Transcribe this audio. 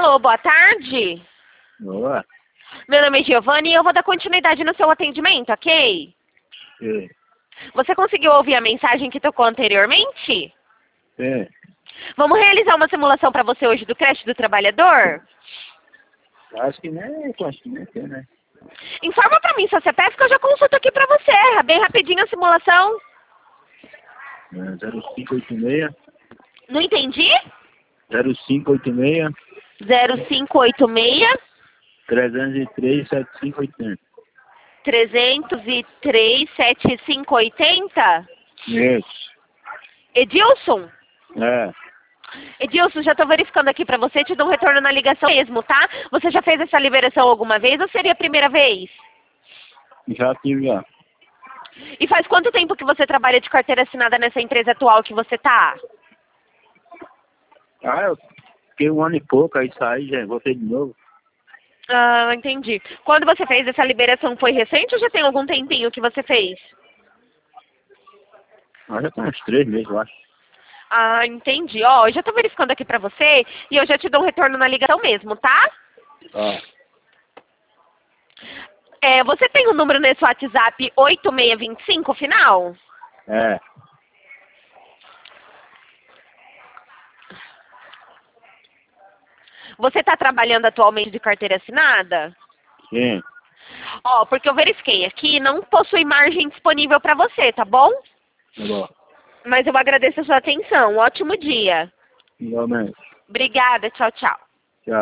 Alô, boa tarde. Boa. Meu nome é Giovanni e eu vou dar continuidade no seu atendimento, ok? Sim. Você conseguiu ouvir a mensagem que tocou anteriormente? Sim. Vamos realizar uma simulação para você hoje do creche do trabalhador? Acho que nem tem, né? Informa para mim seu CPF que eu já consulto aqui para você. É bem rapidinho a simulação. 0586 Não entendi? 0586 0586 303 7580. 303 7580? Isso. Edilson? É. Edilson, já estou verificando aqui para você, te dou um retorno na ligação mesmo, tá? Você já fez essa liberação alguma vez ou seria a primeira vez? Já tive já. E faz quanto tempo que você trabalha de carteira assinada nessa empresa atual que você tá? Eu fiquei um ano e pouco, aí saí, já voltei de novo. Ah, entendi. Quando você fez essa liberação, foi recente ou já tem algum tempinho que você fez? Já tem uns 3 meses, eu acho. Ah, entendi. Ó, eu já tô verificando aqui pra você e eu já te dou um retorno na ligação mesmo, tá? Ó. Você tem um número nesse WhatsApp 8625 final? É. Você tá trabalhando atualmente de carteira assinada? Sim. Ó, porque eu verifiquei aqui, não possui margem disponível pra você, tá bom? Tá bom. Mas eu agradeço a sua atenção. Um ótimo dia. Igualmente. Obrigada. Tchau, tchau.